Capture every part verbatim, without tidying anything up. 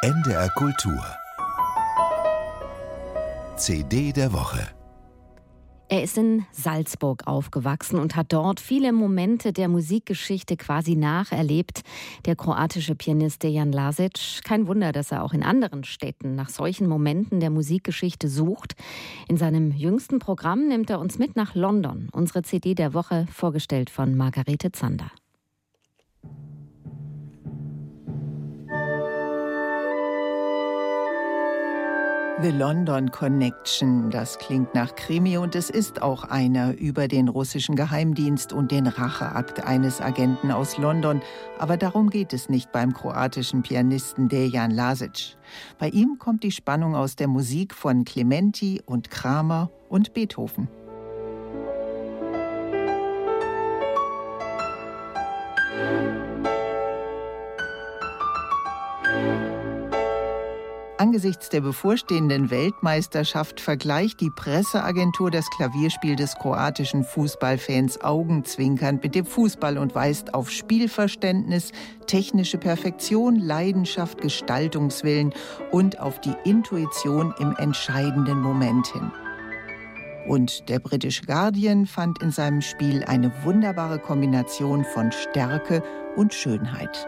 N D R Kultur C D der Woche. Er ist in Salzburg aufgewachsen und hat dort viele Momente der Musikgeschichte quasi nacherlebt. Der kroatische Pianist Dejan Lazic. Kein Wunder, dass er auch in anderen Städten nach solchen Momenten der Musikgeschichte sucht. In seinem jüngsten Programm nimmt er uns mit nach London. Unsere C D der Woche, vorgestellt von Margarete Zander. The London Connection, das klingt nach Krimi und es ist auch einer über den russischen Geheimdienst und den Racheakt eines Agenten aus London. Aber darum geht es nicht beim kroatischen Pianisten Dejan Lazic. Bei ihm kommt die Spannung aus der Musik von Clementi und Kramer und Beethoven. Angesichts der bevorstehenden Weltmeisterschaft vergleicht die Presseagentur das Klavierspiel des kroatischen Fußballfans augenzwinkernd mit dem Fußball und weist auf Spielverständnis, technische Perfektion, Leidenschaft, Gestaltungswillen und auf die Intuition im entscheidenden Moment hin. Und der britische Guardian fand in seinem Spiel eine wunderbare Kombination von Stärke und Schönheit.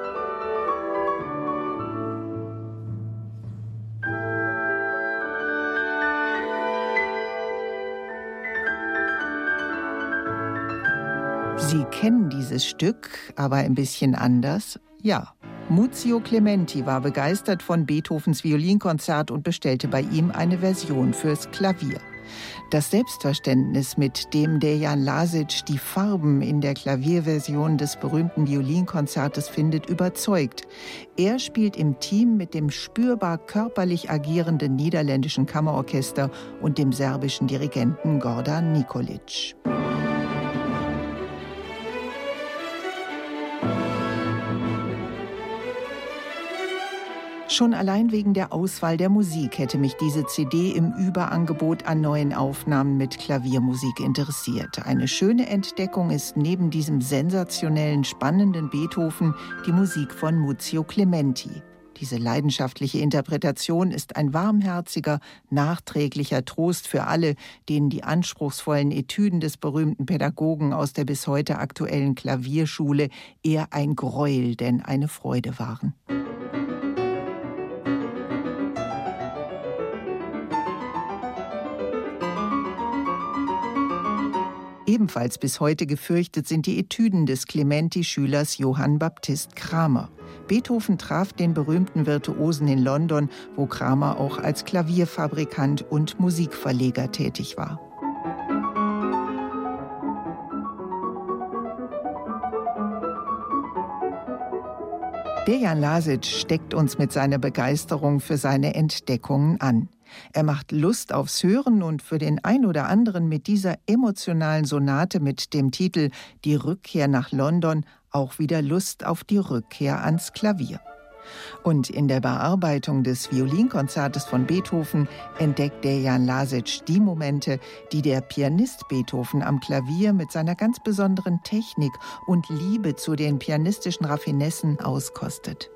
Sie kennen dieses Stück, aber ein bisschen anders? Ja. Muzio Clementi war begeistert von Beethovens Violinkonzert und bestellte bei ihm eine Version fürs Klavier. Das Selbstverständnis, mit dem Dejan Lazic die Farben in der Klavierversion des berühmten Violinkonzertes findet, überzeugt. Er spielt im Team mit dem spürbar körperlich agierenden niederländischen Kammerorchester und dem serbischen Dirigenten Gordan Nikolic. Schon allein wegen der Auswahl der Musik hätte mich diese C D im Überangebot an neuen Aufnahmen mit Klaviermusik interessiert. Eine schöne Entdeckung ist neben diesem sensationellen, spannenden Beethoven die Musik von Muzio Clementi. Diese leidenschaftliche Interpretation ist ein warmherziger, nachträglicher Trost für alle, denen die anspruchsvollen Etüden des berühmten Pädagogen aus der bis heute aktuellen Klavierschule eher ein Gräuel denn eine Freude waren. Ebenfalls bis heute gefürchtet sind die Etüden des Clementi-Schülers Johann Baptist Kramer. Beethoven traf den berühmten Virtuosen in London, wo Kramer auch als Klavierfabrikant und Musikverleger tätig war. Dejan Lazic steckt uns mit seiner Begeisterung für seine Entdeckungen an. Er macht Lust aufs Hören und für den ein oder anderen mit dieser emotionalen Sonate mit dem Titel »Die Rückkehr nach London« auch wieder Lust auf die Rückkehr ans Klavier. Und in der Bearbeitung des Violinkonzertes von Beethoven entdeckt Dejan Lazic die Momente, die der Pianist Beethoven am Klavier mit seiner ganz besonderen Technik und Liebe zu den pianistischen Raffinessen auskostet.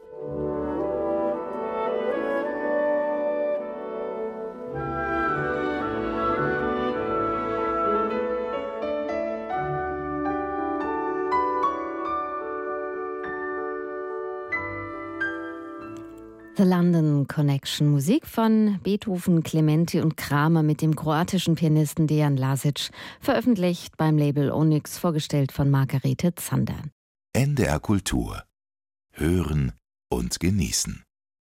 The London Connection, Musik von Beethoven, Clementi und Kramer mit dem kroatischen Pianisten Dejan Lazic, veröffentlicht beim Label Onyx, vorgestellt von Margarete Zander. N D R Kultur. Hören und genießen.